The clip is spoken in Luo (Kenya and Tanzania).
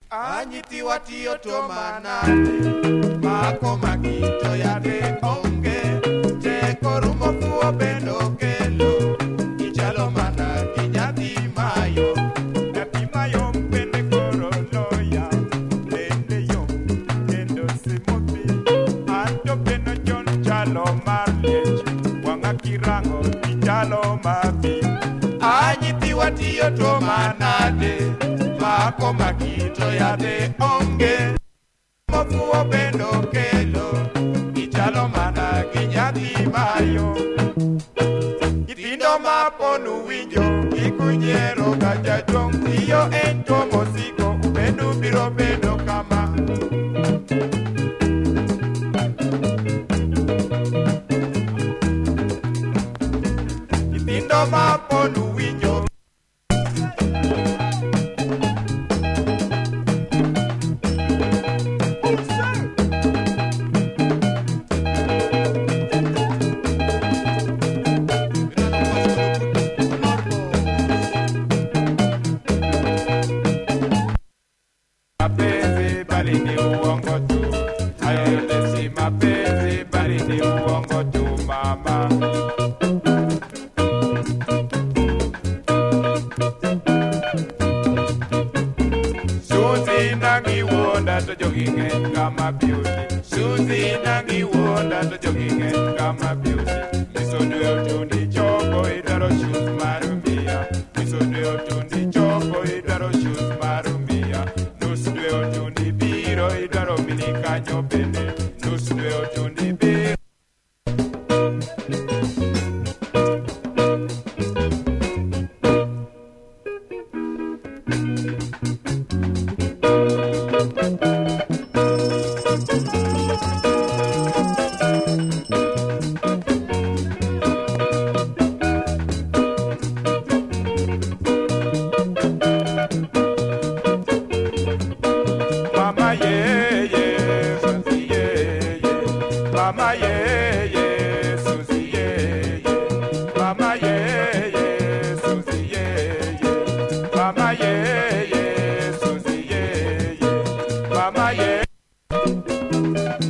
Anyiti watiyo to manade, mako makito yade onge, teko rumo fuo bendo kelo, ichalo mana kinyathi mayo, nyathi mayo bende koro loya, bende yo, kendo simopi, anto bendo jon chalo mar liech, wanga kirango ichalo mapi. Anyiti watiyo to manade, mako makito yade onge, mofuo bendo kelo, ichalo mana kinyathi mayo. Nyithindo maponu winjo, ikunyiero kacha jong, iyo ento mosiko, ubendu biro bedo kama. Nyithindo maponu winjo, mapenzi bali ni uongo tu, hayo yote si mapenzi bali ni uongo tu mama. Suzi nangi wonda to jogging kama beauty, Suzi nangi wonda to jogging kama beauty. Misodwe otundi choko idaro shoes marumia, misodwe otundi choko idaro shoes marumia. Nusdwe otundi biro idaro mini kanyo bende, nusdwe otundi biro. Mama ye ye, Suzi ye ye. Mama ye ye, Suzi ye ye. Mama ye ye, Suzi ye ye. Mama ye ye, Suzi ye ye. Mama ye.